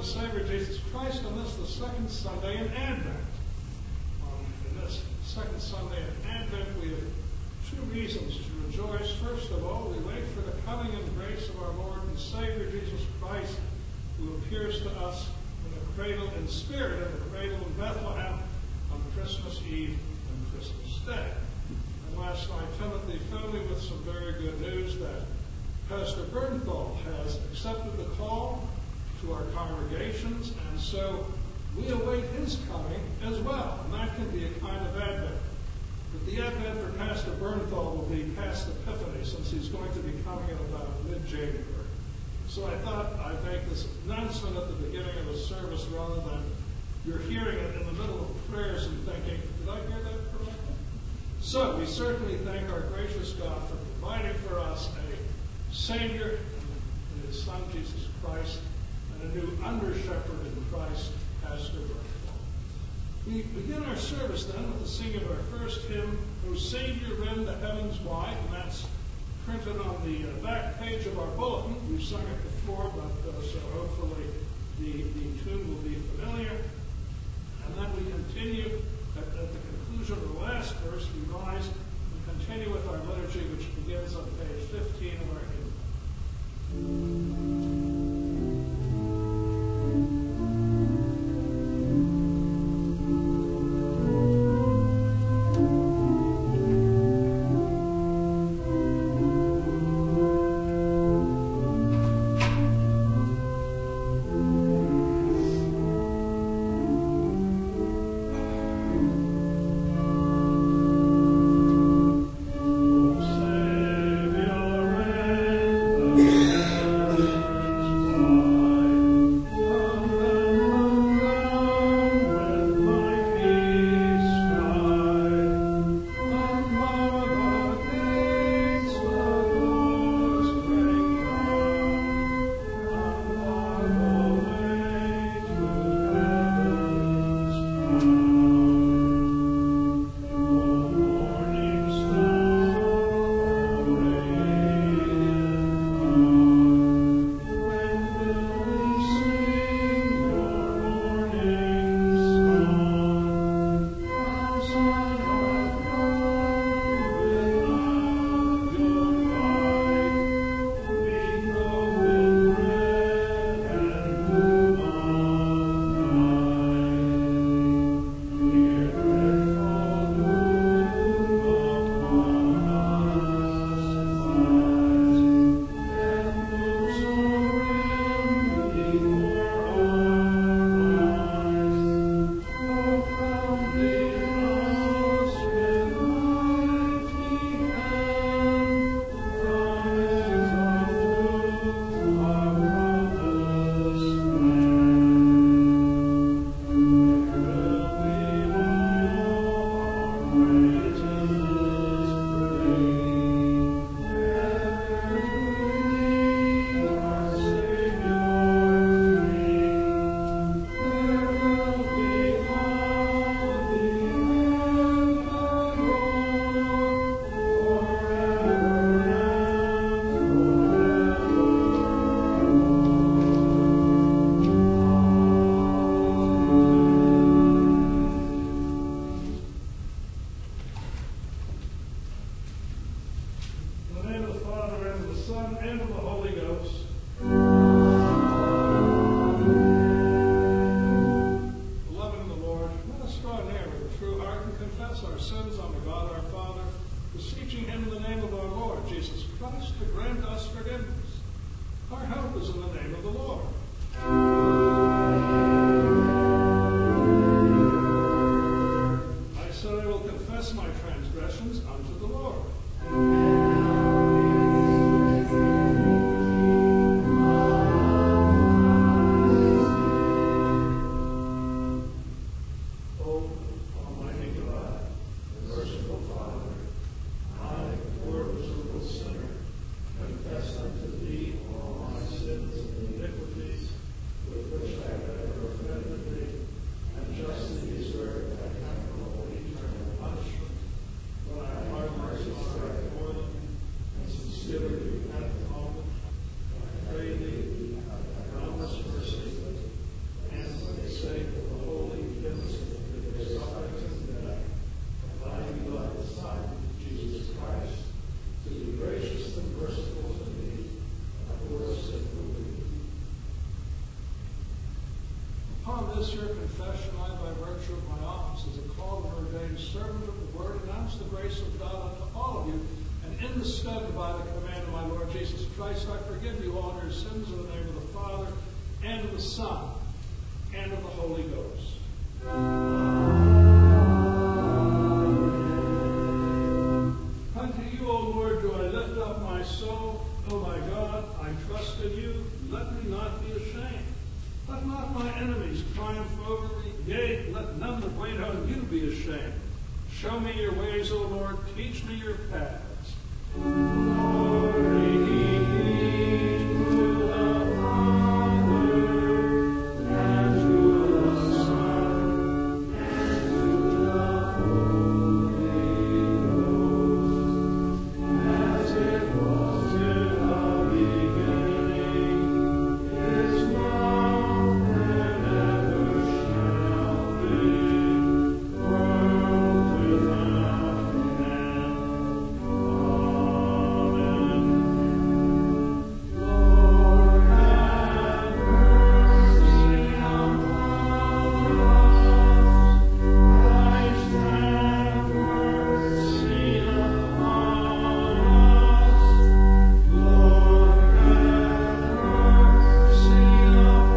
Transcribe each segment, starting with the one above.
and Savior Jesus Christ on this, the second Sunday in Advent. In this second Sunday in Advent, we have two reasons to rejoice. First of all, we wait for the coming and grace of our Lord and Savior Jesus Christ, who appears to us in the cradle in spirit in the cradle in Bethlehem on Christmas Eve and Christmas Day. And last night, Timothy filled me with some very good news that Pastor Bernthal has accepted the call to our congregations, and so we await his coming as well, and that can be a kind of Advent. But the Advent for Pastor Bernthal will be past Epiphany, since he's going to be coming in about mid-January. So I thought I'd make this announcement at the beginning of the service rather than you're hearing it in the middle of prayers and thinking, did I hear that correctly? So we certainly thank our gracious God for providing for us a Savior in his Son, Jesus Christ, and a new under-shepherd in Christ, Pastor Bernthal. We begin our service then with the singing of our first hymn, O Savior, Rend the Heavens Wide, and that's printed on the back page of our bulletin. We've sung it before, but so hopefully the tune will be familiar. And then we continue at the conclusion of the last verse. We rise and continue with our liturgy, which begins on page 15 of our hymn. Confess unto thee all my sins and iniquities, this your confession, I, by virtue of my office as a called and ordained servant of the word, announce the grace of God unto all of you, and in the stead and by the command of my Lord Jesus Christ, I forgive you all your sins in the name of the Father, and of the Son, and of the Holy Ghost. Unto you, O Lord, do I lift up my soul. O my God, I trust in you. Let me not be ashamed. Let not my enemies triumph over me. Yea, let none that wait on you be ashamed. Show me your ways, O Lord. Teach me your paths. Glory to the Father, and to the Son, and to the Holy Ghost, as it was in the beginning, is now, and ever shall be, world without end. Amen. Lord, have mercy upon us. Christ, have mercy upon us. Lord, have mercy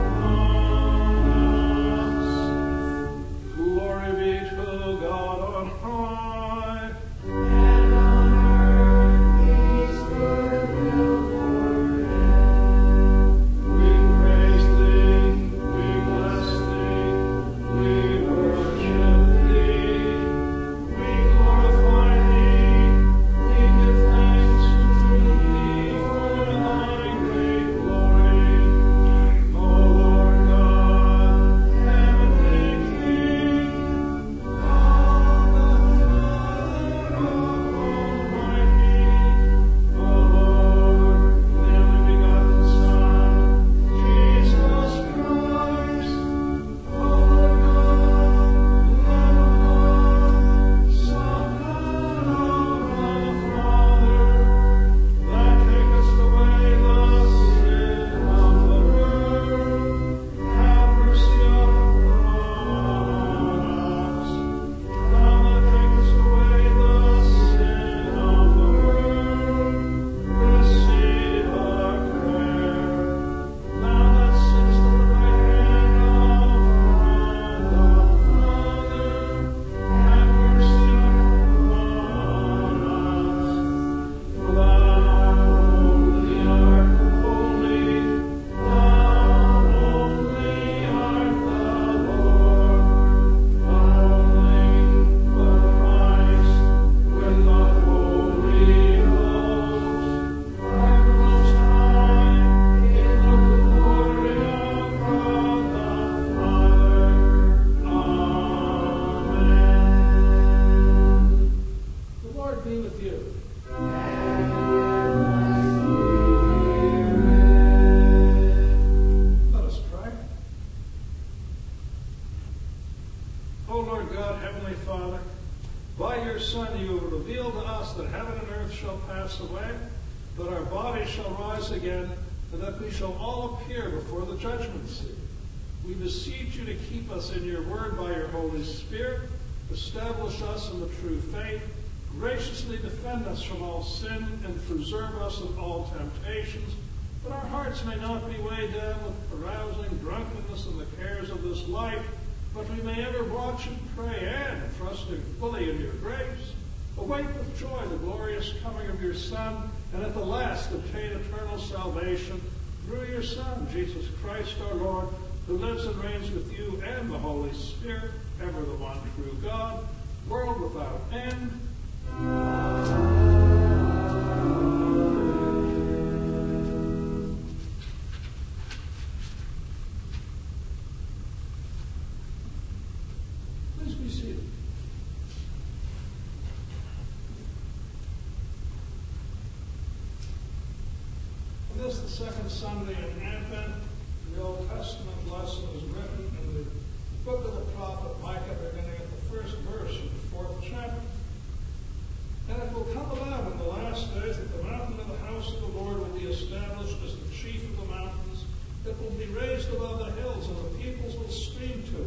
upon us. Glory be to God on high. And on earth peace, goodwill toward men. We praise thee, we bless thee, we worship thee, we glorify thee, we give thanks to thee for thy great glory. O Lord God, heavenly King, God the Father Almighty, O Lord, the only begotten Son, Jesus Christ, O Lord God, Lamb of God, Son of the Father, that takest away the sin of the world, have mercy upon us. Thou that takest away the sin of the world, receive our prayer. Thou that sittest at the right hand of God the Father, have mercy upon us. For thou only art holy, thou only art the Lord, thou only the Christ, with the Holy Ghost, and the Most High, in the glory of God the Father. Amen. The Lord be with you. Let us pray. O Lord God, Heavenly Father, by your Son you have revealed to us that heaven and earth shall pass away, that our bodies shall rise again, and that we shall all appear before the judgment seat. We beseech you to keep us in your word by your Holy Spirit, establish us in the true faith, graciously defend us from all sin, and preserve us of all temptations, that our hearts may not be weighed down with carousing, drunkenness, and the cares of this life, but we may ever watch and pray and, trusting fully in your grace, await with joy the glorious coming of your Son, and at the last obtain eternal salvation through your Son, Jesus Christ our Lord, who lives and reigns with you and the Holy Spirit, ever the one true God, world without end. Please be seated. On this, the second Sunday in Advent, the Old Testament lesson is written in the book of the prophet Micah, beginning at the first verse of the 4th chapter. And it will come about in the last days that the mountain of the house of the Lord will be established as the chief of the mountains. It will be raised above the hills, and the peoples will stream to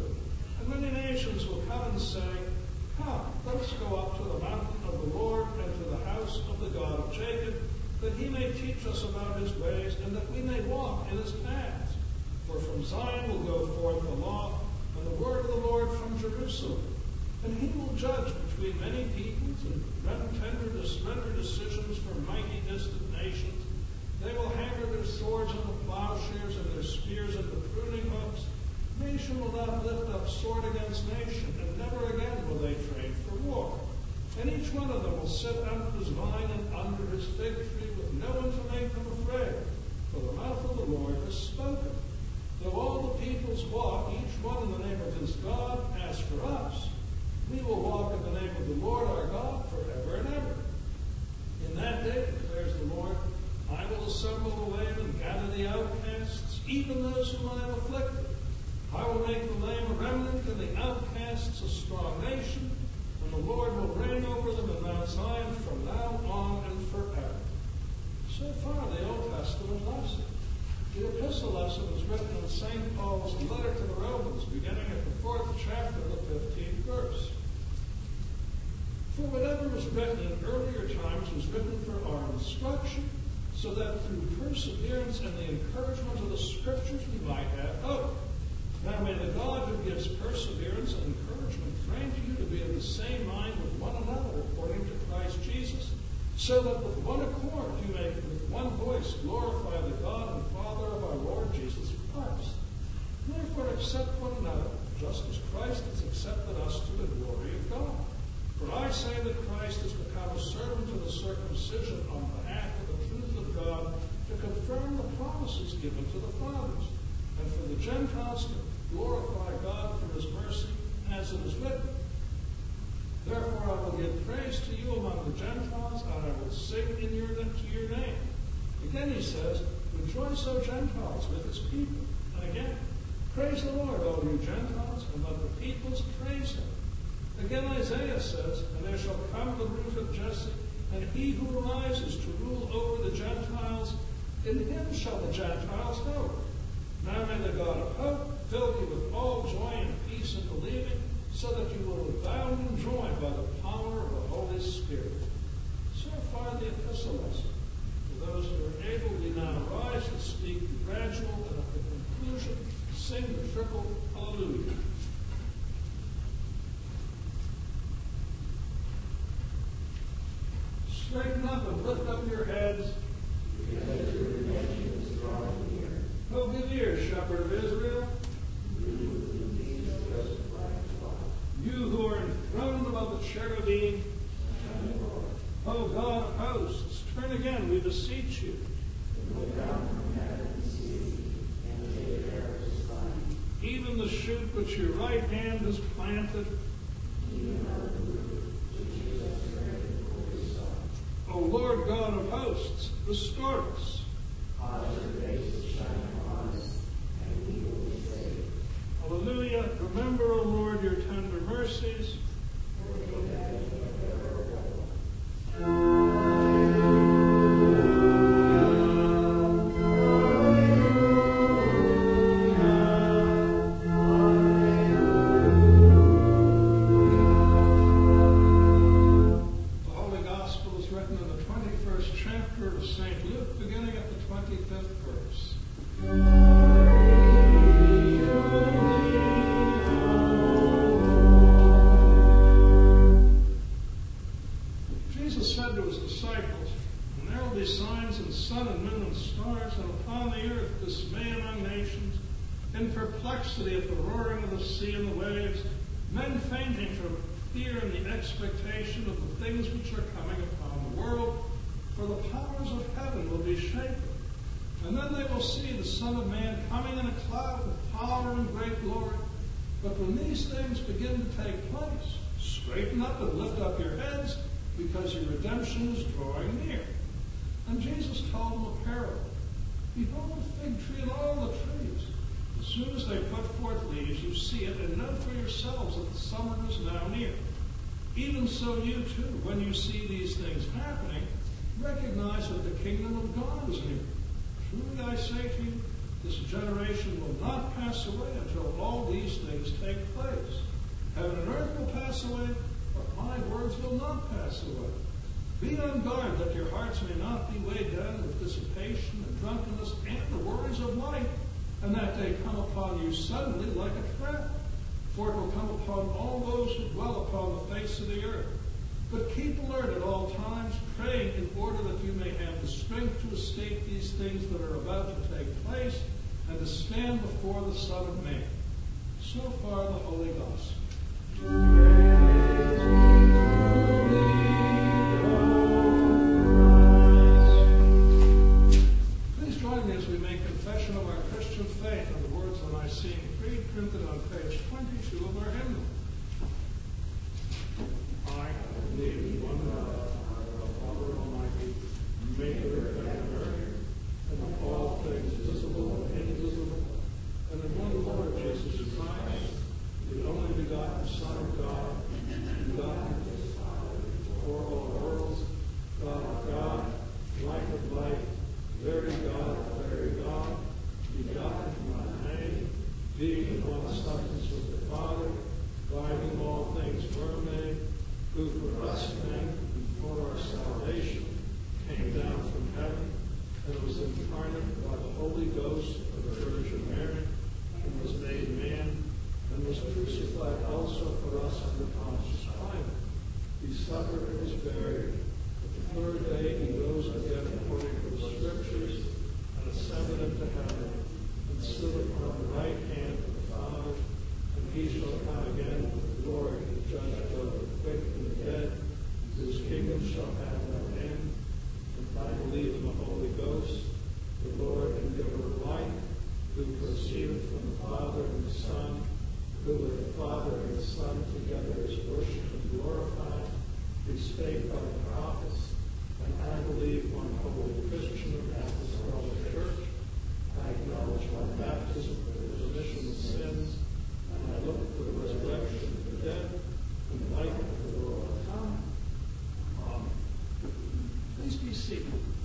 come and say, Come, let us go up to the mountain of the Lord and to the house of the God of Jacob, that he may teach us about his ways, and that we may walk in his paths. For from Zion will go forth the law, and the word of the Lord from Jerusalem. And he will judge between many peoples, and render decisions for mighty distant nations. They will hammer their swords into plowshares, and their spears into pruning hooks. Nation will not lift up sword against nation, and never again will they train for war. And each one of them will sit under his vine and under his fig tree, with no one to make them afraid. For the mouth of the Lord has spoken. Though all the peoples walk, each one in the name of his God, as for us, we will walk in the name of the Lord our God forever and ever. In that day, declares the Lord, I will assemble the lame and gather the outcasts, even those whom I have afflicted. I will make the lame a remnant and the outcasts a strong nation, and the Lord will reign over them in Mount Zion from now on and forever. So far, the Old Testament lesson. The epistle lesson is written in St. Paul's letter to the Romans, beginning at the 4th chapter, the 15th verse. For whatever was written in earlier times was written for our instruction, so that through perseverance and the encouragement of the Scriptures we might have hope. Now may the God who gives perseverance and encouragement grant you to be of the same mind with one another according to Christ Jesus, so that with one accord you may with one voice glorify the God and Father of our Lord Jesus Christ. Therefore accept one another, just as Christ has accepted us to the glory of God. For I say that Christ has become a servant of the circumcision on behalf of the truth of God, to confirm the promises given to the fathers, and for the Gentiles to glorify God for his mercy, as it is written. Therefore I will give praise to you among the Gentiles, and I will sing to your name. Again he says, Rejoice, O Gentiles, with his people. And again, Praise the Lord, all you Gentiles, and let the peoples praise him. Again Isaiah says, And there shall come the root of Jesse, and he who arises to rule over the Gentiles, in him shall the Gentiles hope. Now may the God of hope fill you with all joy and peace in believing, so that you will abound in joy by the power of the Holy Spirit. So far the epistle lesson. For those who are able, we now rise to speak the gradual, and at the conclusion, sing the triple Hallelujah. Straighten up and lift up your heads. Because your redemption is drawing near. Oh, give ear, shepherd of Israel. You who are enthroned above the cherubim. O God of hosts, turn again, we beseech you. Look down from heaven and see, and take care of his vine. Even the shoot which your right hand has planted. Even our root, which is upgraded for his son. O Lord God of hosts, restore us. Cause your face to shine upon us, and we will be saved. Hallelujah. Remember, O Lord, your tender mercies. In perplexity at the roaring of the sea and the waves, men fainting from fear and the expectation of the things which are coming upon the world, for the powers of heaven will be shaken. And then they will see the Son of Man coming in a cloud with power and great glory. But when these things begin to take place, straighten up and lift up your heads, because your redemption is drawing near. And Jesus told them a parable. Behold the fig tree and all the trees. As soon as they put forth leaves, you see it, and know for yourselves that the summer is now near. Even so you too, when you see these things happening, recognize that the kingdom of God is near. Truly I say to you, this generation will not pass away until all these things take place. Heaven and earth will pass away, but my words will not pass away. Be on guard that your hearts may not be weighed down with dissipation and drunkenness and the worries of life, and that day come upon you suddenly like a trap. For it will come upon all those who dwell upon the face of the earth. But keep alert at all times, praying in order that you may have the strength to escape these things that are about to take place, and to stand before the Son of Man. So far the Holy Gospel. Please join me as we make confession of our Christian faith in the words of the Nicene Creed, printed on page 22 of our hymnal. I believe in one God, Father Almighty, maker of heaven and earth, and of all things visible and invisible, and in one Lord Jesus Christ, the only begotten Son of God, begotten before all worlds, God of God, life of life, very God of very God, begotten from thy name, being in one substance with the Father, by whom all things were made, who for us men and for our salvation came down from heaven, and was incarnate by the Holy Ghost of the Virgin Mary, and was made man, and was crucified also for us under Pontius Pilate. He suffered and was buried. But the third day he rose again according to the Scriptures, and ascended into heaven, and stood upon the right hand of the Father, and he shall come again with glory to judge both the quick and the dead, whose kingdom shall have no end. And I believe in the Holy Ghost, the Lord and giver of life, who proceedeth from the Father and the Son, who with the Father and the Son together is worshipped and glorified, who spake by the prophets. And I believe one holy Christian apostolic church. I acknowledge my baptism for the remission of sins, and I look for the resurrection of the dead and the life of the world to come. Amen. Please be seated.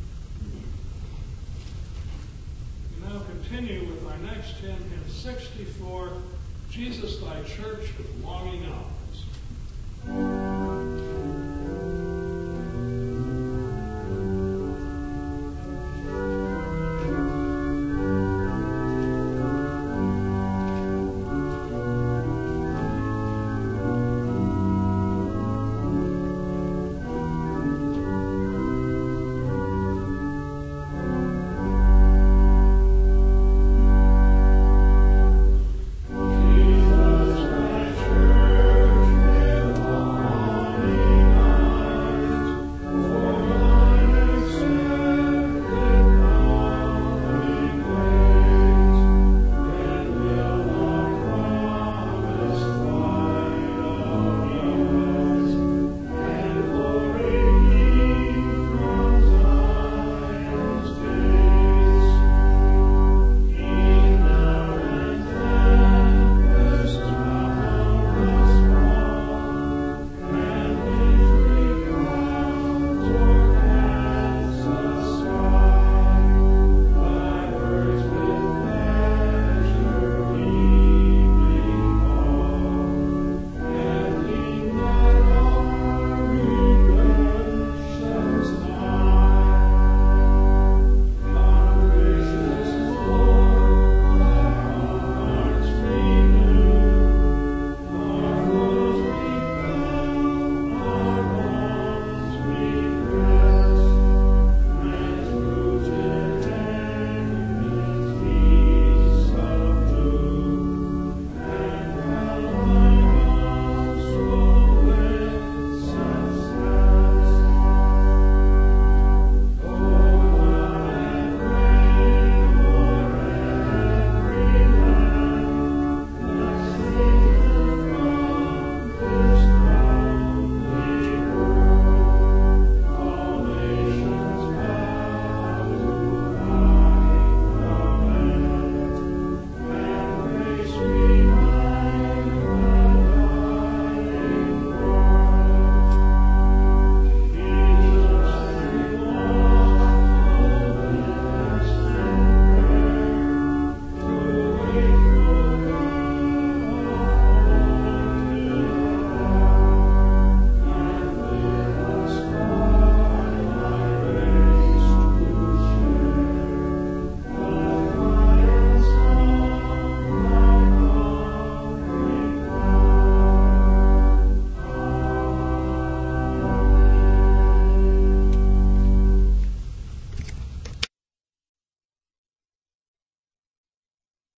We now continue with our next hymn, hymn 64, Jesus, Thy Church with Longing Eyes. Jesus, my church,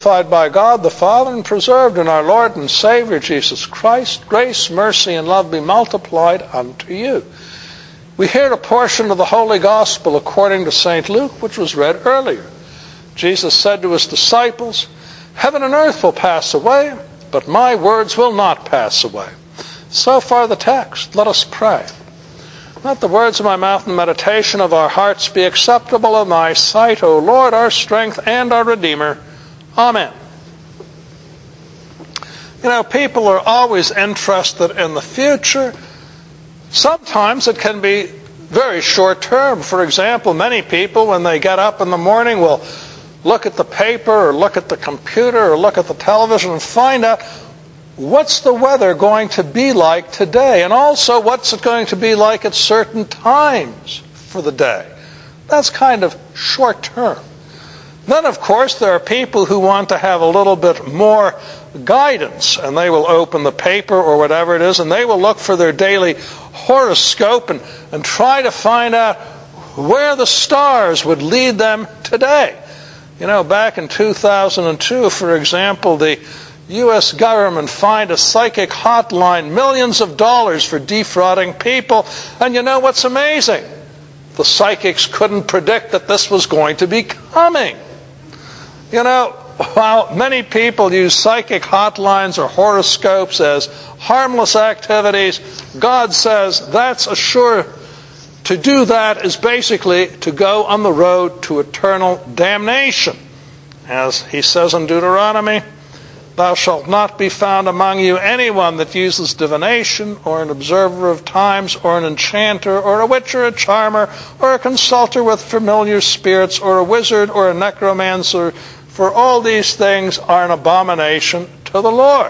justified by God the Father and preserved in our Lord and Savior Jesus Christ. Grace, mercy, and love be multiplied unto you. We hear a portion of the Holy Gospel according to St. Luke, which was read earlier. Jesus said to his disciples, "Heaven and earth will pass away, but my words will not pass away." So far the text. Let us pray. Let the words of my mouth and meditation of our hearts be acceptable in thy sight, O Lord, our strength and our Redeemer. Amen. You know, people are always interested in the future. Sometimes it can be very short term. For example, many people, when they get up in the morning, will look at the paper or look at the computer or look at the television and find out what's the weather going to be like today, and also what's it going to be like at certain times for the day. That's kind of short term. Then, of course, there are people who want to have a little bit more guidance, and they will open the paper or whatever it is, and they will look for their daily horoscope and try to find out where the stars would lead them today. You know, back in 2002, for example, the U.S. government fined a psychic hotline millions of dollars for defrauding people. And you know what's amazing? The psychics couldn't predict that this was going to be coming. You know, while many people use psychic hotlines or horoscopes as harmless activities, God says that's a sure. To do that is basically to go on the road to eternal damnation. As he says in Deuteronomy, "Thou shalt not be found among you anyone that uses divination, or an observer of times, or an enchanter, or a witch, or a charmer, or a consulter with familiar spirits, or a wizard, or a necromancer, for all these things are an abomination to the Lord."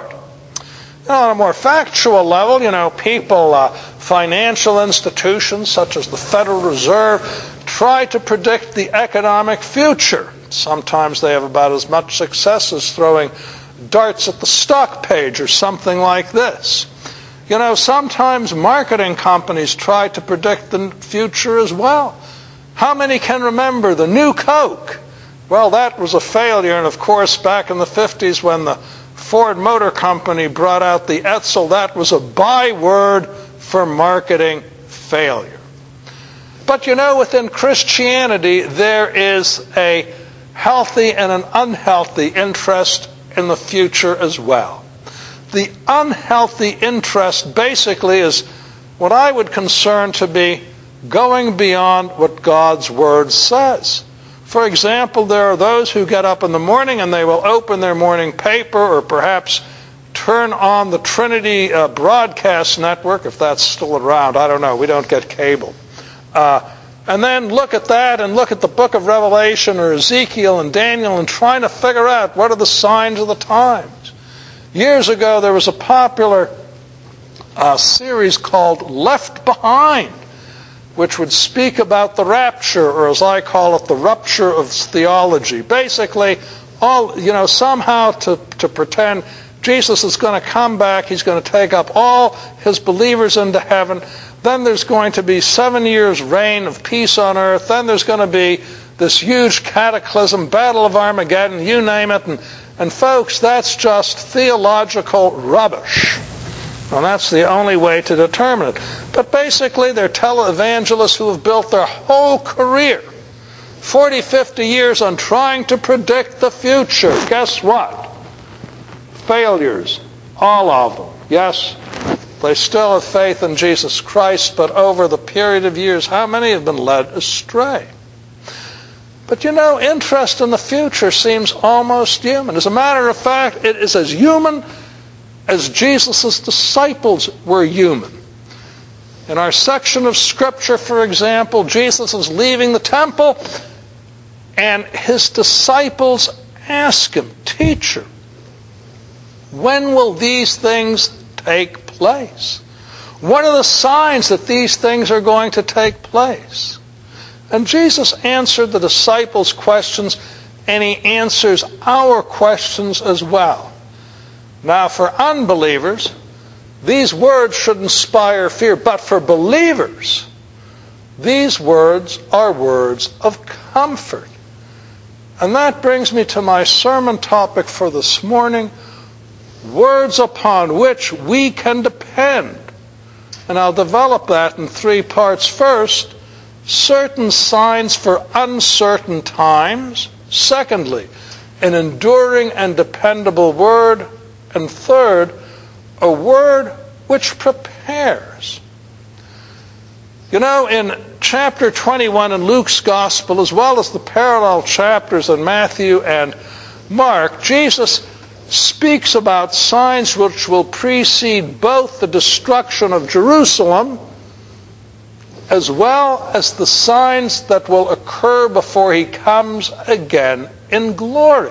Now, on a more factual level, you know, people, financial institutions such as the Federal Reserve try to predict the economic future. Sometimes they have about as much success as throwing darts at the stock page or something like this. You know, sometimes marketing companies try to predict the future as well. How many can remember the new Coke? Well, that was a failure. And of course, back in the 50s when the Ford Motor Company brought out the Edsel, that was a byword for marketing failure. But you know, within Christianity, there is a healthy and an unhealthy interest in the future as well. The unhealthy interest basically is what I would concern to be going beyond what God's Word says. For example, there are those who get up in the morning and they will open their morning paper or perhaps turn on the Trinity broadcast network, if that's still around. I don't know. We don't get cable. And then look at that and look at the book of Revelation or Ezekiel and Daniel and trying to figure out what are the signs of the times. Years ago, there was a popular series called Left Behind, which would speak about the rapture, or as I call it, the rupture of theology. Basically, somehow to pretend Jesus is going to come back, he's going to take up all his believers into heaven. Then there's going to be 7 years reign of peace on earth. Then there's going to be this huge cataclysm, Battle of Armageddon, you name it. And folks, that's just theological rubbish. And that's the only way to determine it. But basically, they're televangelists who have built their whole career, 40, 50 years, on trying to predict the future. Guess what? Failures. All of them. Yes, they still have faith in Jesus Christ, but over the period of years, how many have been led astray? But you know, interest in the future seems almost human. As a matter of fact, it is as human as Jesus' disciples were human. In our section of Scripture, for example, Jesus is leaving the temple, and his disciples ask him, "Teacher, when will these things take place? What are the signs that these things are going to take place?" And Jesus answered the disciples' questions, and he answers our questions as well. Now, for unbelievers, these words should inspire fear. But for believers, these words are words of comfort. And that brings me to my sermon topic for this morning, words upon which we can depend. And I'll develop that in 3 parts. First, certain signs for uncertain times. Secondly, an enduring and dependable word. And third, a word which prepares. You know, in chapter 21 in Luke's Gospel, as well as the parallel chapters in Matthew and Mark, Jesus speaks about signs which will precede both the destruction of Jerusalem as well as the signs that will occur before he comes again in glory.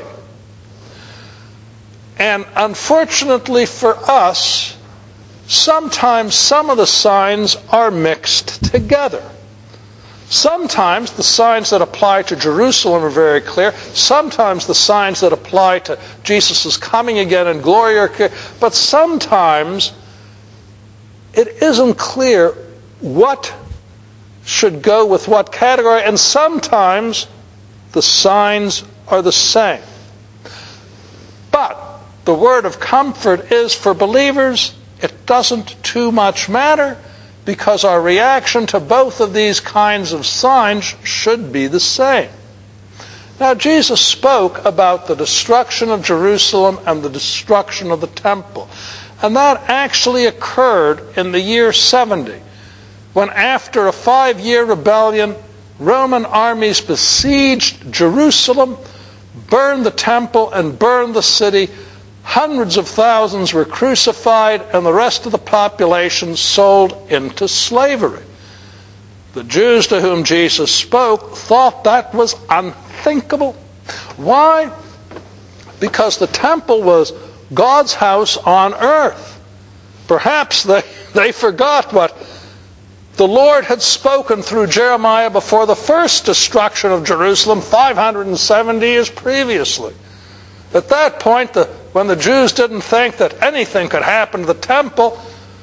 And unfortunately for us, sometimes some of the signs are mixed together. Sometimes the signs that apply to Jerusalem are very clear. Sometimes the signs that apply to Jesus' coming again in glory are clear. But sometimes it isn't clear what should go with what category. And sometimes the signs are the same. But the word of comfort is for believers, it doesn't too much matter, because our reaction to both of these kinds of signs should be the same. Now, Jesus spoke about the destruction of Jerusalem and the destruction of the temple. And that actually occurred in the year 70, when after a 5-year rebellion, Roman armies besieged Jerusalem, burned the temple, and burned the city. Hundreds of thousands were crucified, and the rest of the population sold into slavery. The Jews to whom Jesus spoke thought that was unthinkable. Why? Because the temple was God's house on earth. Perhaps they forgot what the Lord had spoken through Jeremiah before the first destruction of Jerusalem 570 years previously. At that point, when the Jews didn't think that anything could happen to the temple,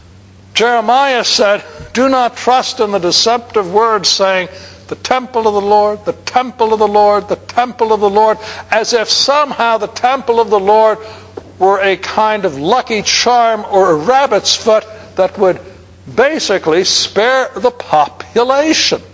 Jeremiah said, "Do not trust in the deceptive words saying, 'The temple of the Lord, the temple of the Lord, the temple of the Lord,' as if somehow the temple of the Lord were a kind of lucky charm or a rabbit's foot that would basically spare the population."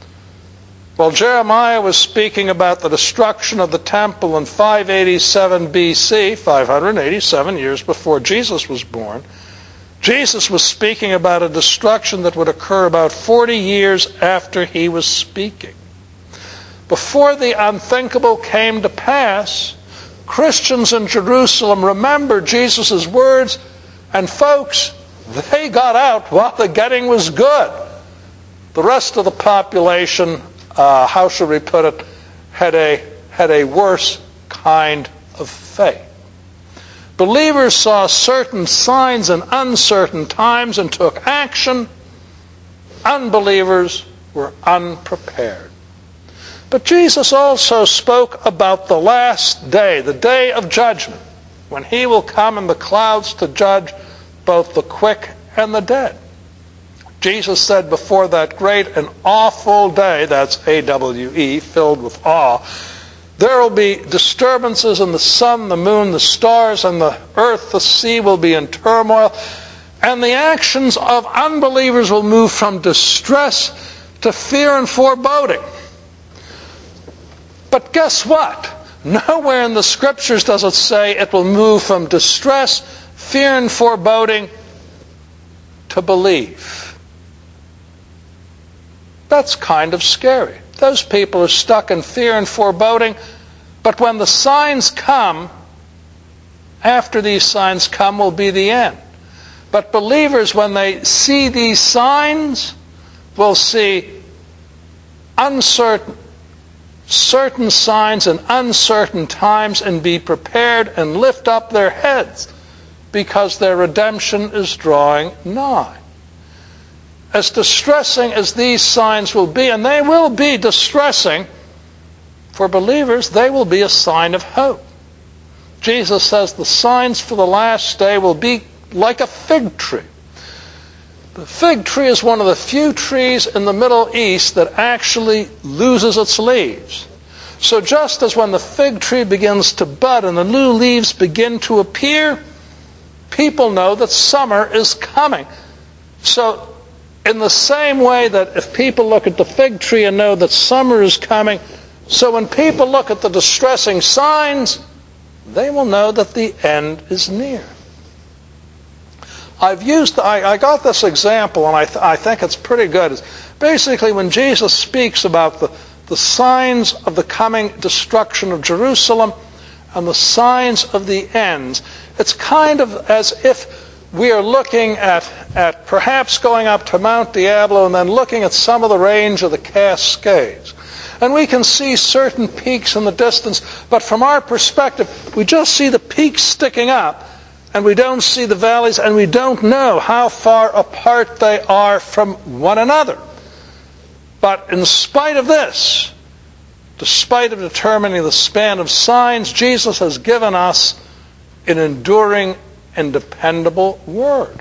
Well, Jeremiah was speaking about the destruction of the temple in 587 BC, 587 years before Jesus was born. Jesus was speaking about a destruction that would occur about 40 years after he was speaking. Before the unthinkable came to pass, Christians in Jerusalem remembered Jesus' words, and folks, they got out while the getting was good. The rest of the population, how should we put it, had a worse kind of faith. Believers saw certain signs in uncertain times and took action. Unbelievers were unprepared. But Jesus also spoke about the last day, the day of judgment, when he will come in the clouds to judge both the quick and the dead. Jesus said before that great and awful day, that's A-W-E, filled with awe, there will be disturbances in the sun, the moon, the stars, and the earth, the sea will be in turmoil, and the actions of unbelievers will move from distress to fear and foreboding. But guess what? Nowhere in the Scriptures does it say it will move from distress, fear, and foreboding to believe. That's kind of scary. Those people are stuck in fear and foreboding, but when the signs come, after these signs come will be the end. But believers, when they see these signs, will see certain signs in uncertain times and be prepared and lift up their heads because their redemption is drawing nigh. As distressing as these signs will be, and they will be distressing for believers, they will be a sign of hope. Jesus says the signs for the last day will be like a fig tree. The fig tree is one of the few trees in the Middle East that actually loses its leaves. So just as when the fig tree begins to bud and the new leaves begin to appear, people know that summer is coming. So in the same way that if people look at the fig tree and know that summer is coming, so when people look at the distressing signs, they will know that the end is near. I got this example, and I think it's pretty good. It's basically when Jesus speaks about the signs of the coming destruction of Jerusalem and the signs of the ends, it's kind of as if we are looking at perhaps going up to Mount Diablo and then looking at some of the range of the Cascades. And we can see certain peaks in the distance, but from our perspective, we just see the peaks sticking up, and we don't see the valleys, and we don't know how far apart they are from one another. But in spite of this, despite of determining the span of signs, Jesus has given us an enduring and dependable word.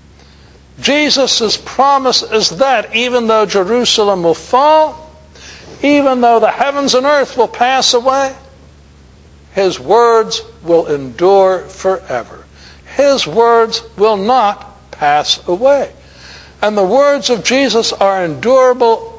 Jesus' promise is that even though Jerusalem will fall, even though the heavens and earth will pass away, His words will endure forever. His words will not pass away. And the words of Jesus are enduring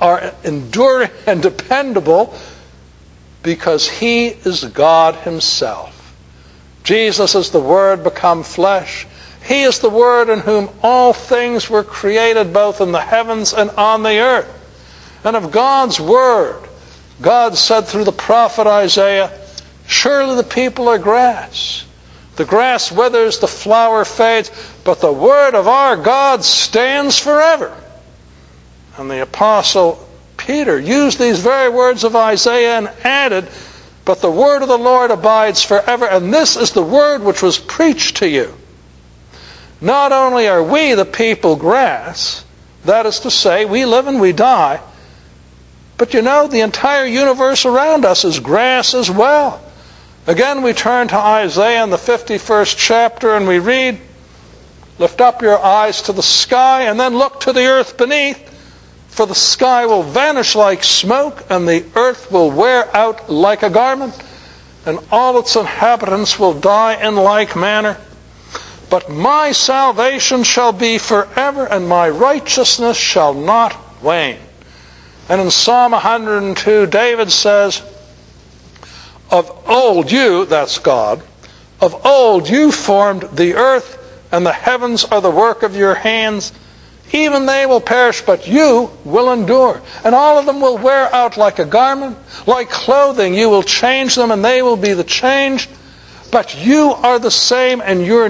and dependable because He is God Himself. Jesus is the Word become flesh. He is the Word in whom all things were created, both in the heavens and on the earth. And of God's Word, God said through the prophet Isaiah, surely the people are grass. The grass withers, the flower fades, but the Word of our God stands forever. And the apostle Peter used these very words of Isaiah and added, but the word of the Lord abides forever, and this is the word which was preached to you. Not only are we the people grass, that is to say, we live and we die, but you know, the entire universe around us is grass as well. Again, we turn to Isaiah in the 51st chapter and we read, lift up your eyes to the sky and then look to the earth beneath, for the sky will vanish like smoke and the earth will wear out like a garment, and all its inhabitants will die in like manner. But my salvation shall be forever, and my righteousness shall not wane. And in Psalm 102, David says, of old you, that's God, of old you formed the earth, and the heavens are the work of your hands. Even they will perish, but you will endure. And all of them will wear out like a garment. Like clothing, you will change them, and they will be the changed. But you are the same, and your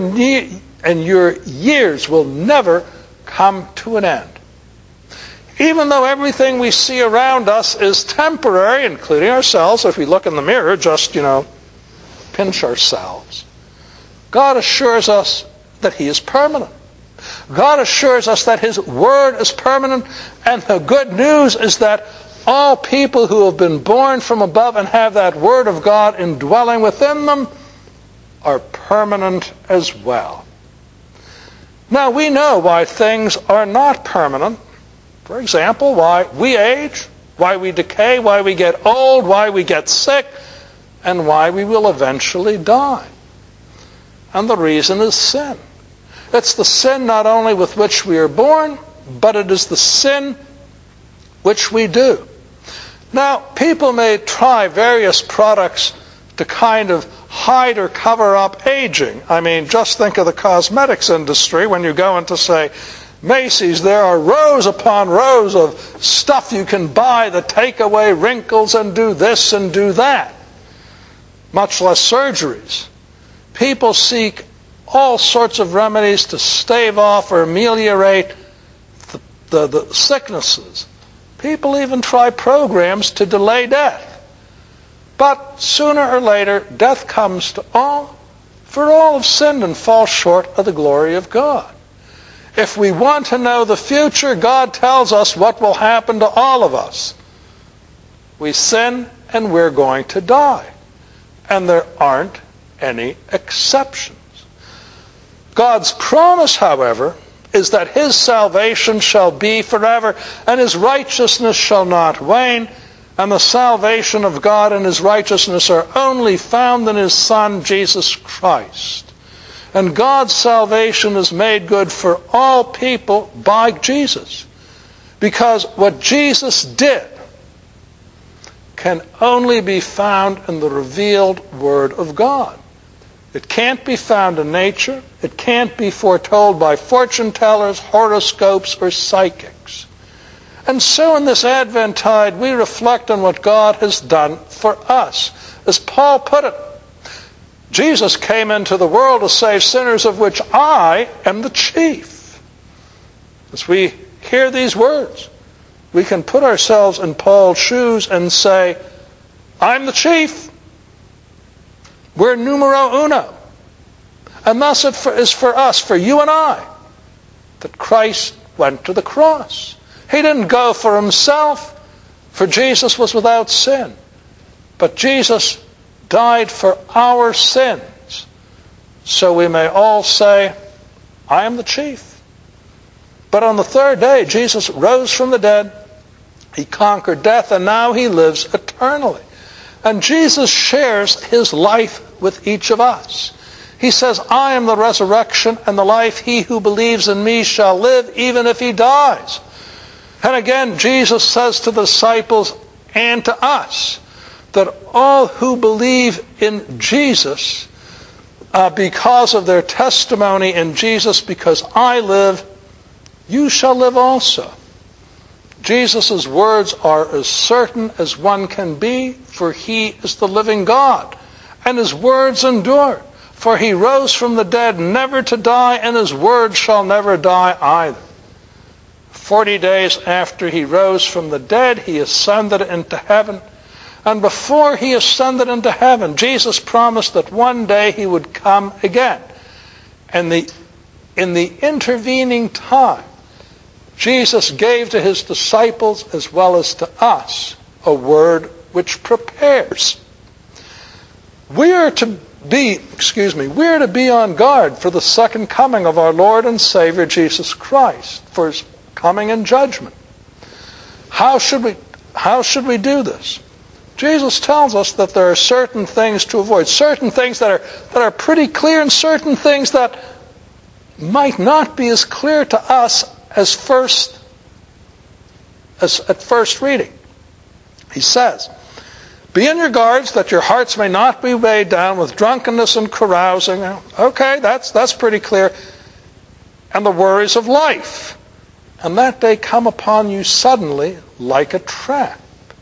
years will never come to an end. Even though everything we see around us is temporary, including ourselves, if we look in the mirror, just, pinch ourselves, God assures us that He is permanent. God assures us that His Word is permanent, and the good news is that all people who have been born from above and have that Word of God indwelling within them are permanent as well. Now, we know why things are not permanent. For example, why we age, why we decay, why we get old, why we get sick, and why we will eventually die. And the reason is sin. It's the sin not only with which we are born, but it is the sin which we do. Now, people may try various products to kind of hide or cover up aging. I mean, just think of the cosmetics industry. When you go into, say, Macy's, there are rows upon rows of stuff you can buy that take away wrinkles and do this and do that. Much less surgeries. People seek all sorts of remedies to stave off or ameliorate the sicknesses. People even try programs to delay death. But sooner or later, death comes to all, for all have sinned and fall short of the glory of God. If we want to know the future, God tells us what will happen to all of us. We sin and we're going to die. And there aren't any exceptions. God's promise, however, is that His salvation shall be forever, and His righteousness shall not wane, and the salvation of God and his righteousness are only found in his Son, Jesus Christ. And God's salvation is made good for all people by Jesus. Because what Jesus did can only be found in the revealed Word of God. It can't be found in nature. It can't be foretold by fortune tellers, horoscopes, or psychics. And so in this Adventtide, we reflect on what God has done for us. As Paul put it, Jesus came into the world to save sinners, of which I am the chief. As we hear these words, we can put ourselves in Paul's shoes and say, I'm the chief. We're numero uno. And thus it is for us, for you and I, that Christ went to the cross. He didn't go for himself, for Jesus was without sin. But Jesus died for our sins, so we may all say, I am the chief. But on the third day, Jesus rose from the dead. He conquered death, and now he lives eternally. And Jesus shares his life with each of us. He says, I am the resurrection and the life. He who believes in me shall live even if he dies. And again, Jesus says to the disciples and to us that all who believe in Jesus, because of their testimony in Jesus, because I live, you shall live also. Jesus' words are as certain as one can be, for he is the living God. And his words endure, for he rose from the dead never to die, and his word shall never die either. 40 days after he rose from the dead, he ascended into heaven. And before he ascended into heaven, Jesus promised that one day he would come again. And in the intervening time, Jesus gave to his disciples as well as to us a word which prepares. We are to be on guard for the second coming of our Lord and Savior Jesus Christ, for his coming in judgment. How should we do this? Jesus tells us that there are certain things to avoid, certain things that are pretty clear, and certain things that might not be as clear to us at first reading. He says, be on your guards that your hearts may not be weighed down with drunkenness and carousing. Okay, that's pretty clear. And the worries of life. And that day come upon you suddenly like a trap.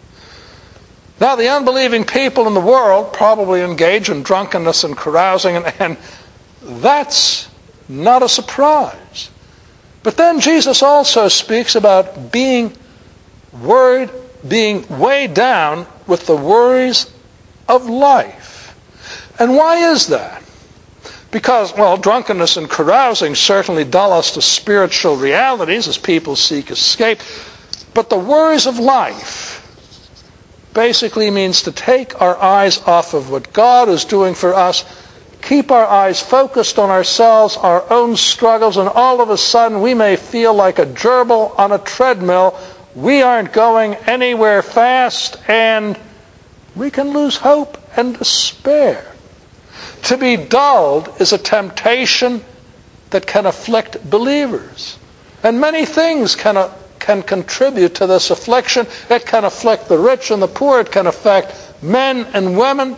Now, the unbelieving people in the world probably engage in drunkenness and carousing, and that's not a surprise. But then Jesus also speaks about being worried, being weighed down with the worries of life. And why is that? Because, drunkenness and carousing certainly dull us to spiritual realities as people seek escape. But the worries of life basically means to take our eyes off of what God is doing for us, keep our eyes focused on ourselves, our own struggles, and all of a sudden we may feel like a gerbil on a treadmill. We aren't going anywhere fast, and we can lose hope and despair. To be dulled is a temptation that can afflict believers. And many things can contribute to this affliction. It can afflict the rich and the poor. It can affect men and women.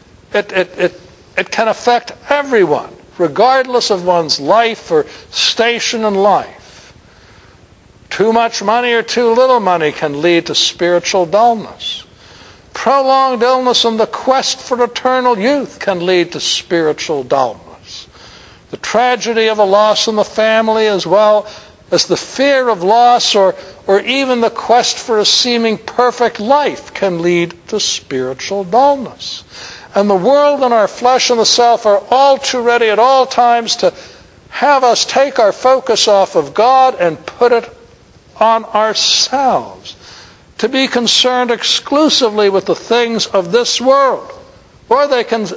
It can affect everyone, regardless of one's life or station in life. Too much money or too little money can lead to spiritual dullness. Prolonged illness and the quest for eternal youth can lead to spiritual dullness. The tragedy of a loss in the family, as well as the fear of loss or even the quest for a seeming perfect life, can lead to spiritual dullness. And the world and our flesh and the self are all too ready at all times to have us take our focus off of God and put it on ourselves, to be concerned exclusively with the things of this world. Or they can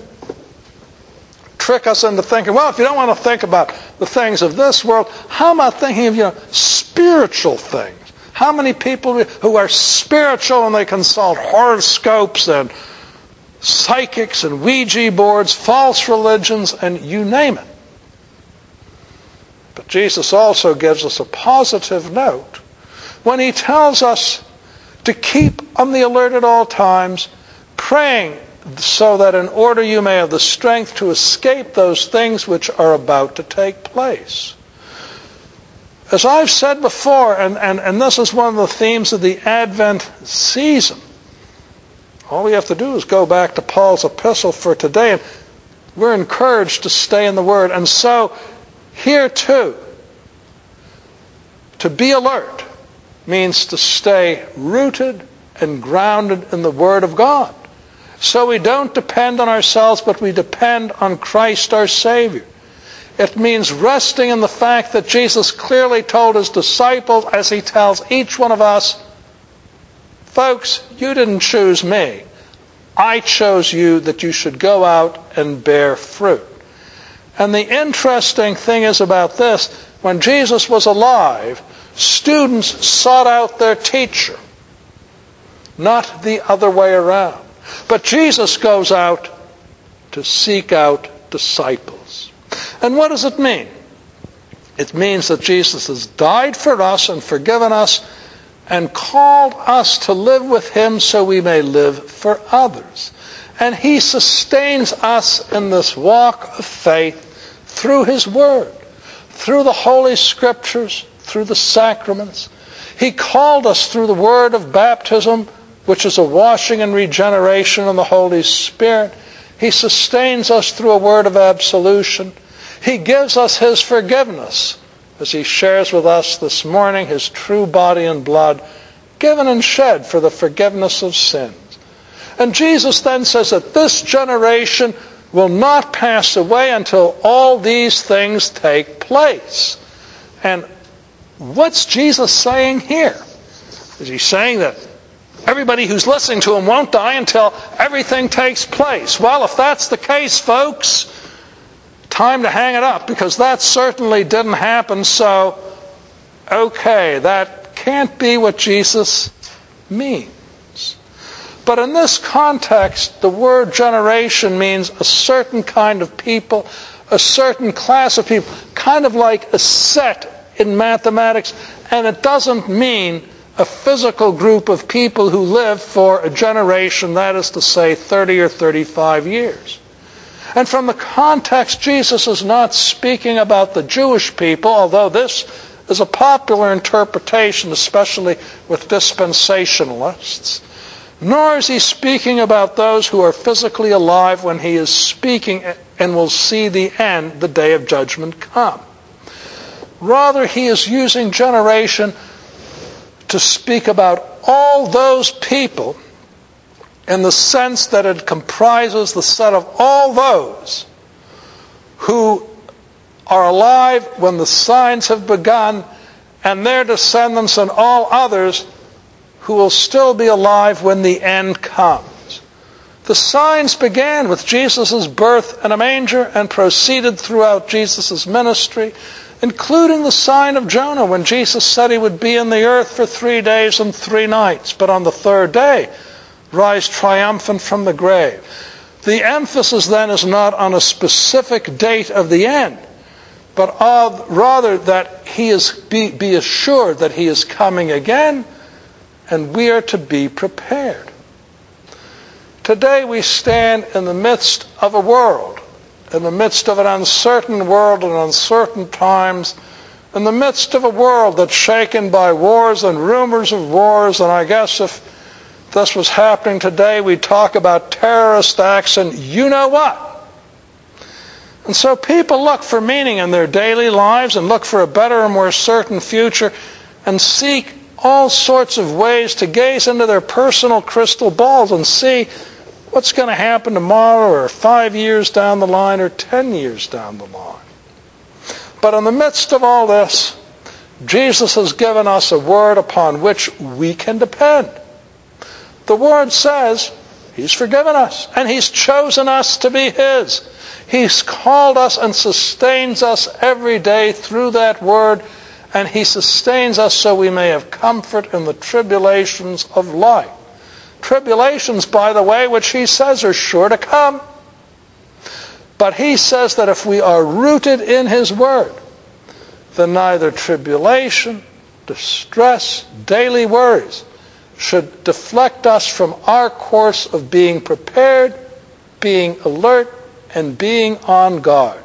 trick us into thinking, if you don't want to think about the things of this world, how about thinking of, spiritual things? How many people who are spiritual and they consult horoscopes and psychics and Ouija boards, false religions, and you name it. But Jesus also gives us a positive note when he tells us to keep on the alert at all times, praying so that in order you may have the strength to escape those things which are about to take place. As I've said before, and this is one of the themes of the Advent season, all we have to do is go back to Paul's epistle for today, and we're encouraged to stay in the Word. And so, here too, to be alert means to stay rooted and grounded in the Word of God. So we don't depend on ourselves, but we depend on Christ our Savior. It means resting in the fact that Jesus clearly told his disciples, as he tells each one of us, folks, you didn't choose me. I chose you that you should go out and bear fruit. And the interesting thing is about this, when Jesus was alive, students sought out their teacher, not the other way around. But Jesus goes out to seek out disciples. And what does it mean? It means that Jesus has died for us and forgiven us and called us to live with him so we may live for others. And he sustains us in this walk of faith through his Word, through the Holy Scriptures, through the sacraments. He called us through the word of baptism, which is a washing and regeneration in the Holy Spirit. He sustains us through a word of absolution. He gives us his forgiveness, as he shares with us this morning his true body and blood, given and shed for the forgiveness of sins. And Jesus then says that this generation will not pass away until all these things take place. And what's Jesus saying here? Is he saying that everybody who's listening to him won't die until everything takes place? Well, if that's the case, folks, time to hang it up, because that certainly didn't happen. So, okay, that can't be what Jesus means. But in this context, the word generation means a certain kind of people, a certain class of people, kind of like a set in mathematics, and it doesn't mean a physical group of people who live for a generation, that is to say 30 or 35 years. And from the context, Jesus is not speaking about the Jewish people, although this is a popular interpretation, especially with dispensationalists. Nor is he speaking about those who are physically alive when he is speaking and will see the end, the day of judgment come. Rather, he is using generation to speak about all those people in the sense that it comprises the set of all those who are alive when the signs have begun, and their descendants and all others who will still be alive when the end comes. The signs began with Jesus' birth in a manger and proceeded throughout Jesus' ministry, including the sign of Jonah when Jesus said he would be in the earth for 3 days and 3 nights, but on the third day rise triumphant from the grave. The emphasis then is not on a specific date of the end, but rather that he is be assured that he is coming again, and we are to be prepared. Today we stand in the midst of a world, in the midst of an uncertain world and uncertain times, in the midst of a world that's shaken by wars and rumors of wars, and I guess if this was happening today, we'd talk about terrorist acts and you know what. And so people look for meaning in their daily lives and look for a better and more certain future and seek all sorts of ways to gaze into their personal crystal balls and see what's going to happen tomorrow or 5 years down the line or 10 years down the line. But in the midst of all this, Jesus has given us a word upon which we can depend. The word says he's forgiven us and he's chosen us to be his. He's called us and sustains us every day through that word, and he sustains us so we may have comfort in the tribulations of life. Tribulations, by the way, which he says are sure to come. But he says that if we are rooted in his word, then neither tribulation, distress, daily worries should deflect us from our course of being prepared, being alert, and being on guard.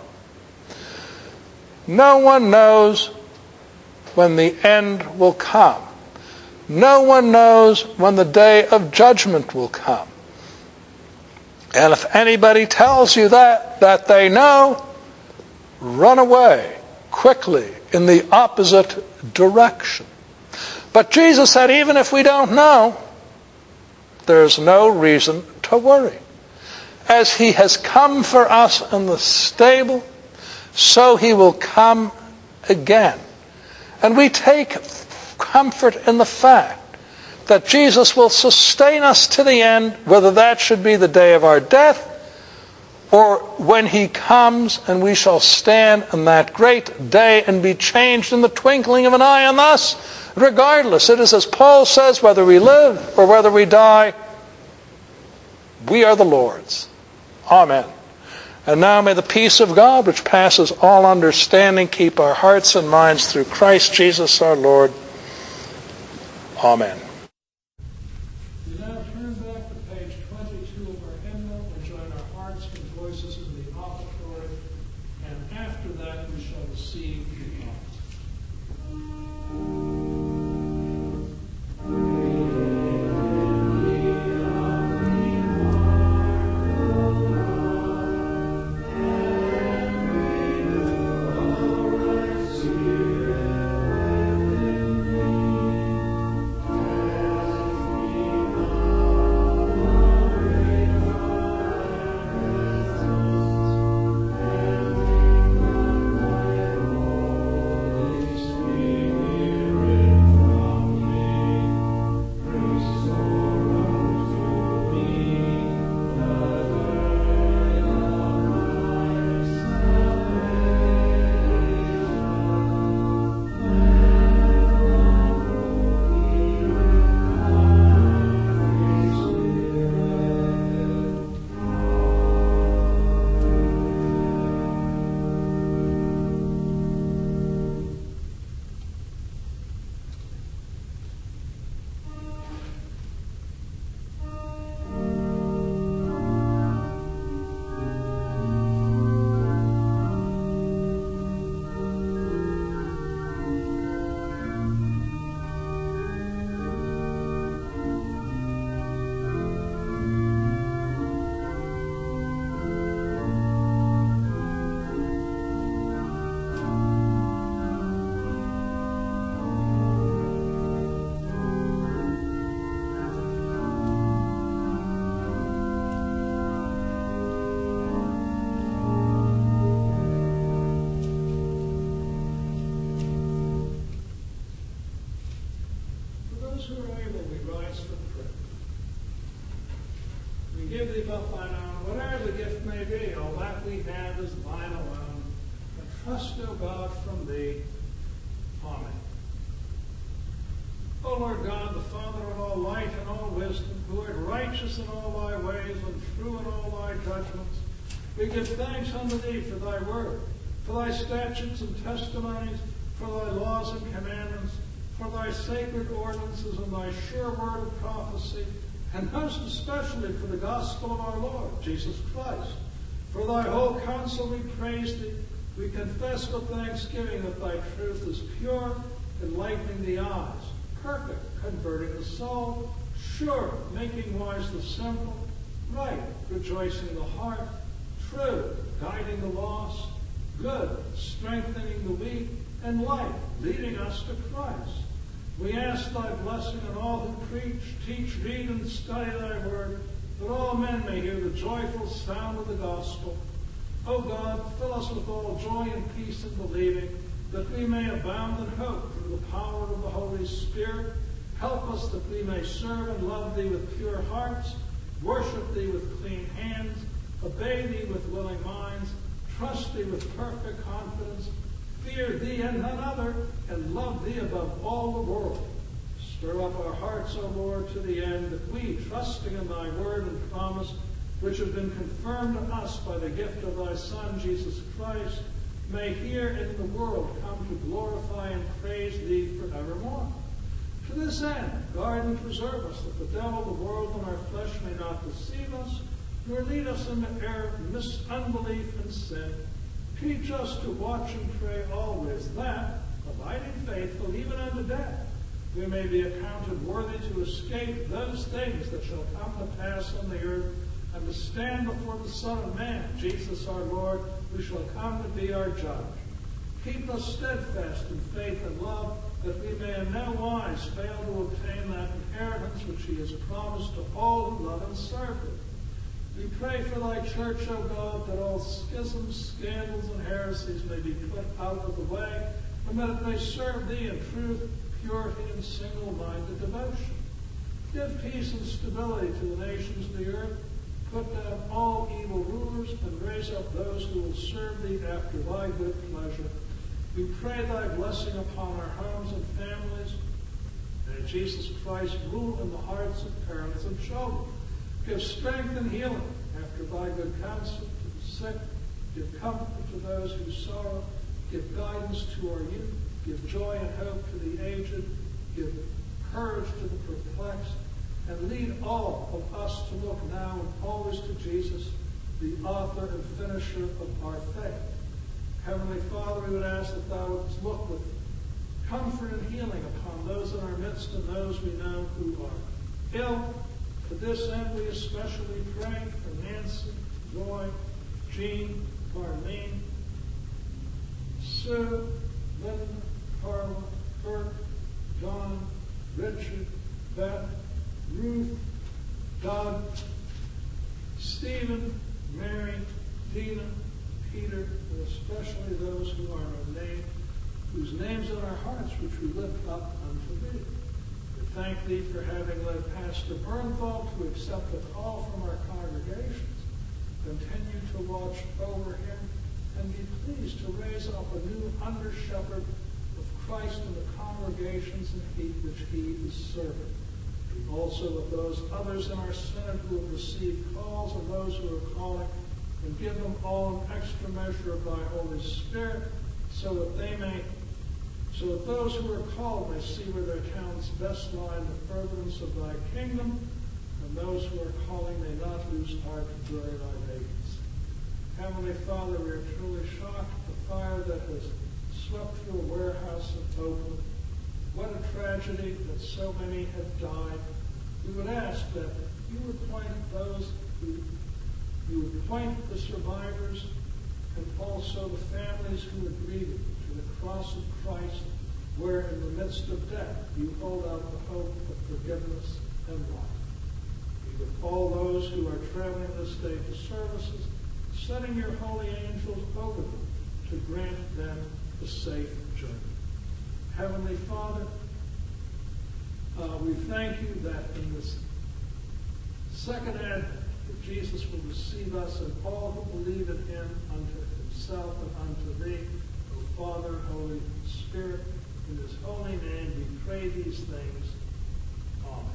No one knows when the end will come. No one knows when the day of judgment will come. And if anybody tells you that they know, run away quickly in the opposite direction. But Jesus said, even if we don't know, there's no reason to worry. As he has come for us in the stable, so he will come again. And we take comfort in the fact that Jesus will sustain us to the end, whether that should be the day of our death or when he comes and we shall stand on that great day and be changed in the twinkling of an eye. And thus, regardless, it is as Paul says, whether we live or whether we die, we are the Lord's. Amen. And now may the peace of God, which passes all understanding, keep our hearts and minds through Christ Jesus our Lord. Amen. We now turn back to page 22 of our hymnal and join our hearts and voices in the offertory, and after that we shall receive the who are able, we rise for prayer. We give thee but thine own, whatever the gift may be, all that we have is thine alone. And trust, O God, from thee. Amen. O Lord God, the Father of all light and all wisdom, who art righteous in all thy ways and true in all thy judgments, we give thanks unto thee for thy word, for thy statutes and testimonies, for thy laws and commandments, for thy sacred ordinances and thy sure word of prophecy, and most especially for the gospel of our Lord, Jesus Christ. For thy whole counsel we praise thee. We confess with thanksgiving that thy truth is pure, enlightening the eyes, perfect, converting the soul, sure, making wise the simple, right, rejoicing the heart, true, guiding the lost, good, strengthening the weak, and light, leading us to Christ. We ask thy blessing on all who preach, teach, read, and study thy word, that all men may hear the joyful sound of the gospel. O God, fill us with all joy and peace in believing, that we may abound in hope through the power of the Holy Spirit. Help us that we may serve and love thee with pure hearts, worship thee with clean hands, obey thee with willing minds, trust thee with perfect confidence, fear thee and none other, and love thee above all the world. Stir up our hearts, O Lord, to the end, that we, trusting in thy word and promise, which have been confirmed to us by the gift of thy Son, Jesus Christ, may here in the world come to glorify and praise thee forevermore. To this end, guard and preserve us, that the devil, the world, and our flesh may not deceive us, nor lead us into error, unbelief, and sin. Teach us to watch and pray always, that, abiding faithful even unto death, we may be accounted worthy to escape those things that shall come to pass on the earth, and to stand before the Son of Man, Jesus our Lord, who shall come to be our judge. Keep us steadfast in faith and love, that we may in no wise fail to obtain that inheritance which he has promised to all who love and serve him. We pray for thy church, O God, that all schisms, scandals, and heresies may be put out of the way, and that it may serve thee in truth, purity, and single-minded devotion. Give peace and stability to the nations of the earth. Put down all evil rulers, and raise up those who will serve thee after thy good pleasure. We pray thy blessing upon our homes and families. May Jesus Christ rule in the hearts of parents and children. Give strength and healing after thy good counsel to the sick. Give comfort to those who sorrow. Give guidance to our youth. Give joy and hope to the aged. Give courage to the perplexed. And lead all of us to look now and always to Jesus, the author and finisher of our faith. Heavenly Father, we would ask that thou wouldst look with comfort and healing upon those in our midst and those we know who are ill. To this end, we especially pray for Nancy, Joy, Jean, Marlene, Sue, Linda, Carla, Kurt, John, Richard, Beth, Ruth, Doug, Stephen, Mary, Dina, Peter, and especially those who are named, whose names in our hearts which we lift up unto thee. We thank thee for having led Pastor Bernthal to accept the call from our congregations. Continue to watch over him and be pleased to raise up a new under-shepherd of Christ in the congregations which he is serving. Be also with those others in our synod who have received calls and those who are calling, and give them all an extra measure of thy Holy Spirit, so that those who are called may see where their talents best lie in the furtherance of thy kingdom, and those who are calling may not lose heart during thy vacancy. Heavenly Father, we are truly shocked at the fire that has swept through a warehouse in Oakland. What a tragedy that so many have died. We would ask that you would point the survivors and also the families who are grieving to the cross of Christ, where in the midst of death you hold out the hope of forgiveness and life. Be with all those who are traveling this day to services, setting your holy angels over them to grant them a safe journey. Heavenly Father, we thank you that in this second advent that Jesus will receive us and all who believe in him unto himself and unto thee, O Father, Holy Spirit. In his holy name we pray these things. Amen.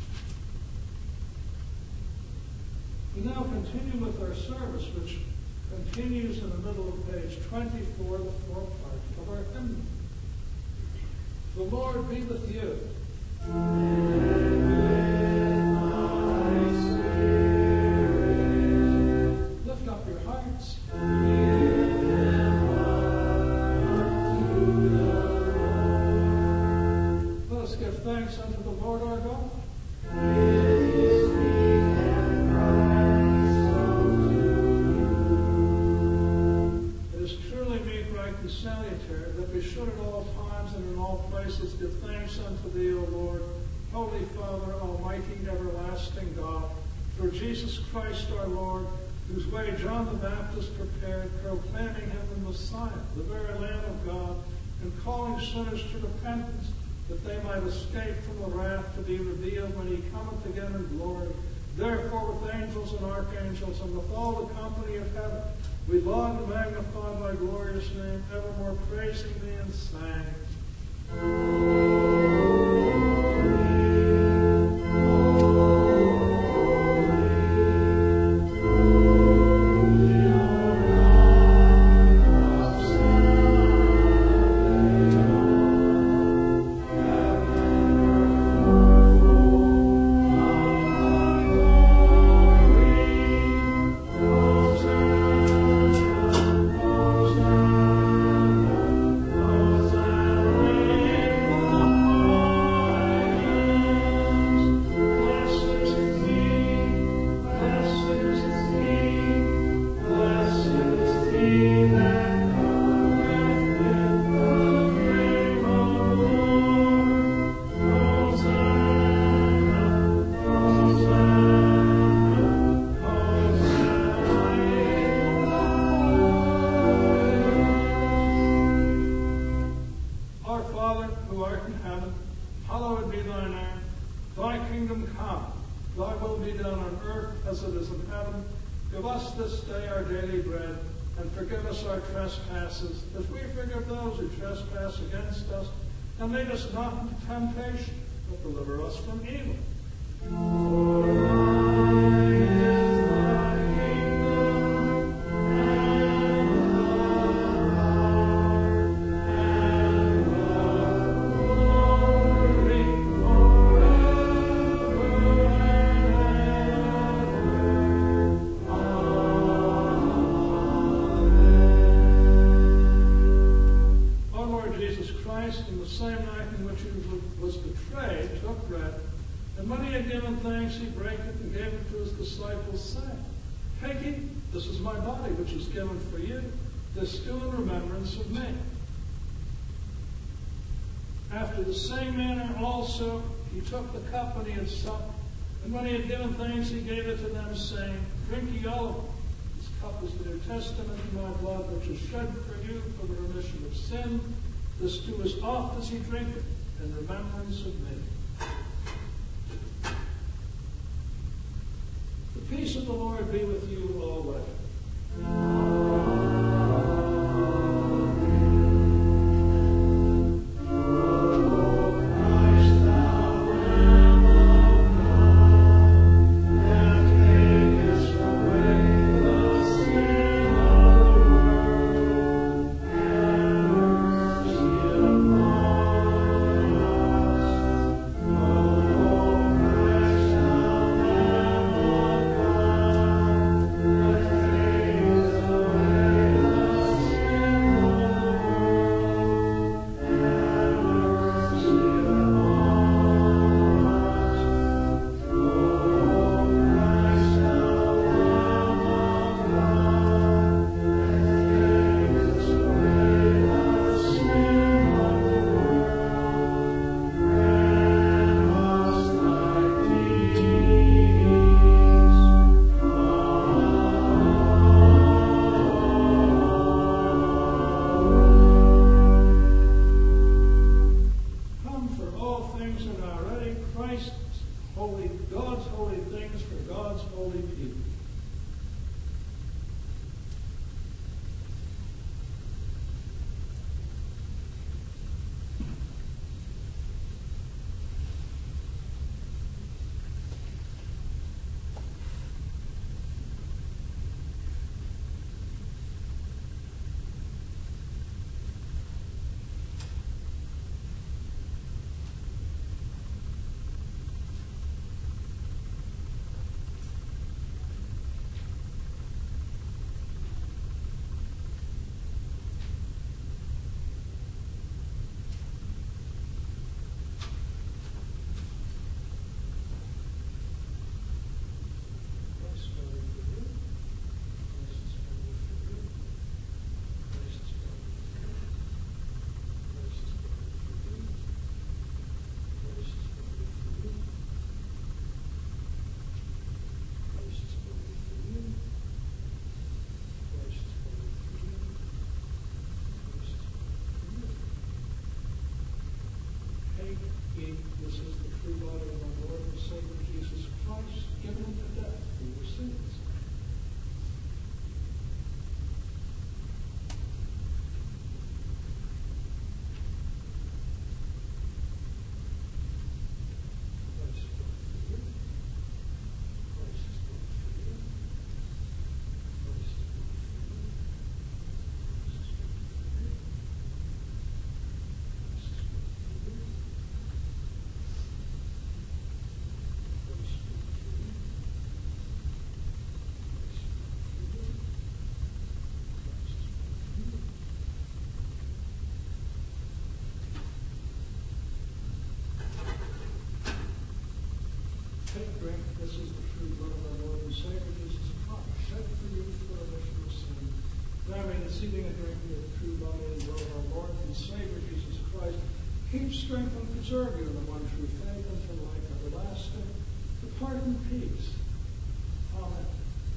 We now continue with our service, which continues in the middle of page 24, the fourth part of our hymn. The Lord be with you. And with thy spirit. Lift up your hearts. Give them up unto the Lord. Let us give thanks unto the Lord our God. It is meet and right unto you. It is truly meet, right, and salutary that we should at all times and in all places give thanks unto thee, O Lord, Holy Father, Almighty, everlasting God, through Jesus Christ our Lord, whose way John the Baptist prepared, proclaiming him the Messiah, the very Lamb of God, and calling sinners to repentance, that they might escape from the wrath to be revealed when he cometh again in glory. Therefore, with angels and archangels, and with all the company of heaven, We laud and magnify thy glorious name, evermore praising thee and saying, this day our daily bread, and forgive us our trespasses, as we forgive those who trespass against us. And lead us not into temptation, but deliver us from evil. For thine is the kingdom, and the power, and the glory forever and ever. Our Lord Jesus Christ, in the same night in which he was betrayed, took bread, and when he had given thanks, he brake it and gave it to his disciples, saying, Take, eat, this is my body, which is given for you. This do in remembrance of me. After the same manner also he took the cup when he had supped, and when he had given thanks, he gave it to them, saying, Drink ye all of it. This cup is the New Testament in my blood, which is shed for you for the remission of sin. This do as oft as ye drink it, in remembrance of me. The peace of the Lord be with you always. Amen. this is the true blood of our Lord and Savior Jesus Christ, shed for you for the remission of sin. Now may the receiving and drinking of the true body and blood of our Lord and Savior Jesus Christ keep, strength, and preserve you in the one true faith unto life everlasting. Depart in peace. Amen.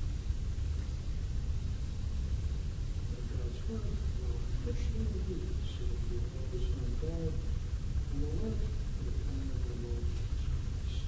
That God's word will richly lead us so that we will always know God and will live for the coming of the Lord Jesus Christ.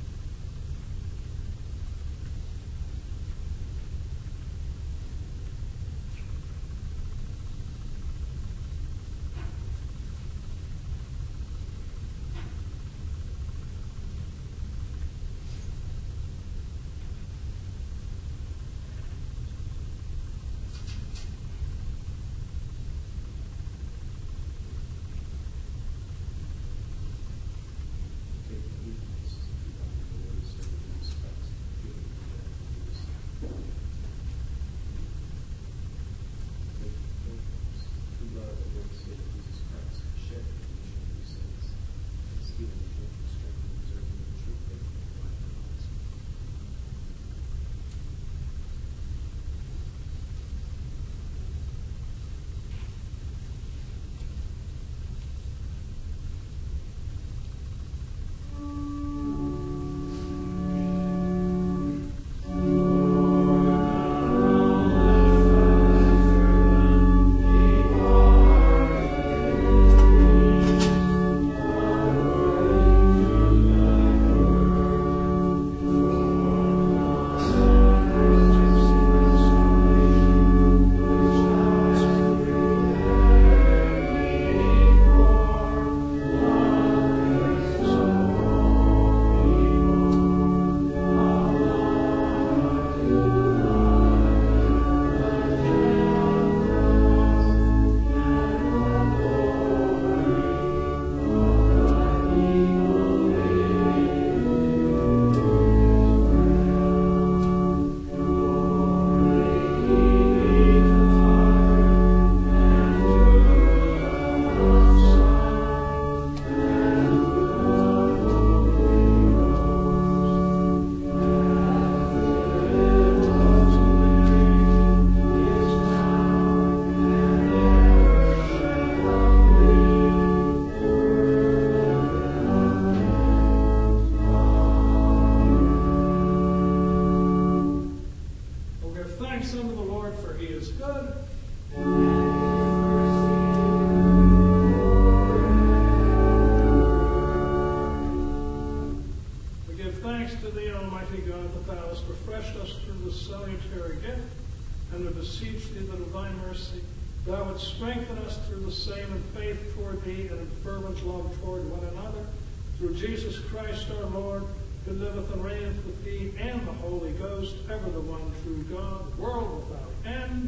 Thou wouldst strengthen us through the same in faith toward thee and in fervent love toward one another. Through Jesus Christ our Lord, who liveth and reigneth with thee and the Holy Ghost, ever the one true God, world without end.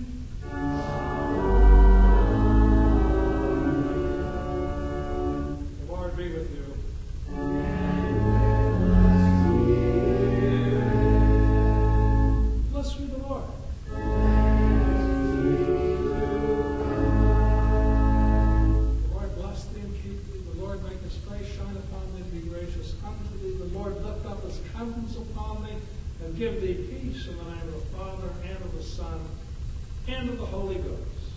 The Lord be with you. Blessed be the Lord. Countenance upon thee, and give thee peace in the name of the Father, and of the Son, and of the Holy Ghost.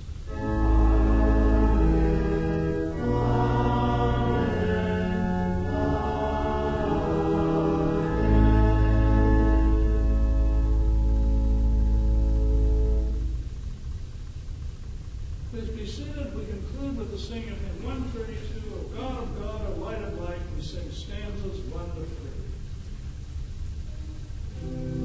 Please be seated. We conclude with the singing of hymn 132, O God, O light of light. We sing stanzas 1 to 3.